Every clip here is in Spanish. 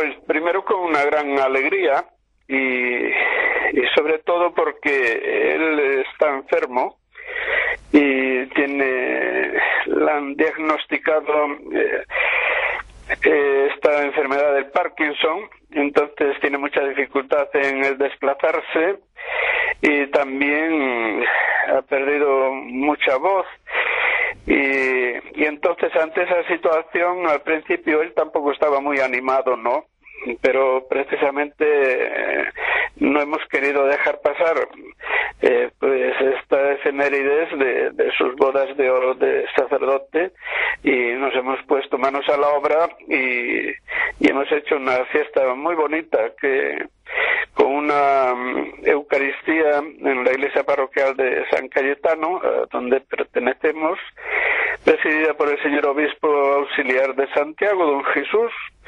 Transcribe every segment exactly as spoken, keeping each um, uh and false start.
pues primero con una gran alegría y, y sobre todo porque él está enfermo y tiene, le han diagnosticado eh, eh, esta enfermedad del Parkinson, entonces tiene mucha dificultad en el desplazarse y también ha perdido mucha voz. Y, y entonces ante esa situación al principio él tampoco estaba muy animado, ¿no? Pero precisamente eh, no hemos querido dejar pasar eh, pues esta efemérides de, de sus bodas de oro de sacerdote y nos hemos puesto manos a la obra y, y hemos hecho una fiesta muy bonita que con una um, Eucaristía en la iglesia parroquial de San Cayetano, uh, donde pertenecemos, presidida por el señor obispo auxiliar de Santiago, don Jesús,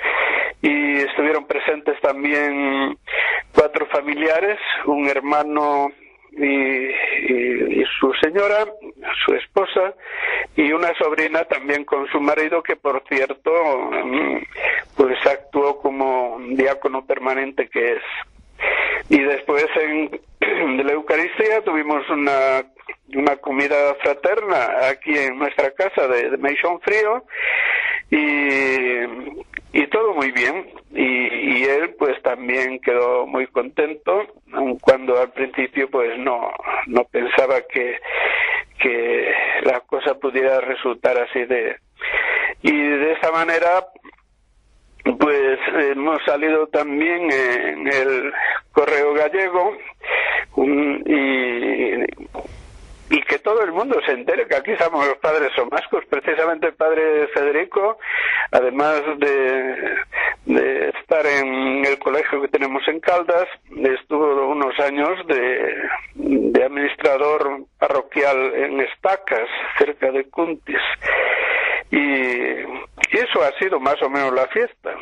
y estuvieron presentes también cuatro familiares, un hermano y, y, y su señora, su esposa, y una sobrina también con su marido, que por cierto um, pues actuó como diácono permanente que es. Y después en de la Eucaristía tuvimos una una comida fraterna aquí en nuestra casa de, de Meixón Frío y, y todo muy bien y, y él pues también quedó muy contento, aun cuando al principio pues no no pensaba que que la cosa pudiera resultar así de y de esa manera pues hemos salido también en el Correo Gallego un, y, y que todo el mundo se entere que aquí somos los padres somascos. Precisamente el padre Federico, además de, de estar en el colegio que tenemos en Caldas, estuvo unos años de, de administrador parroquial en Estacas, cerca de Cuntis. Y, y eso ha sido más o menos la fiesta.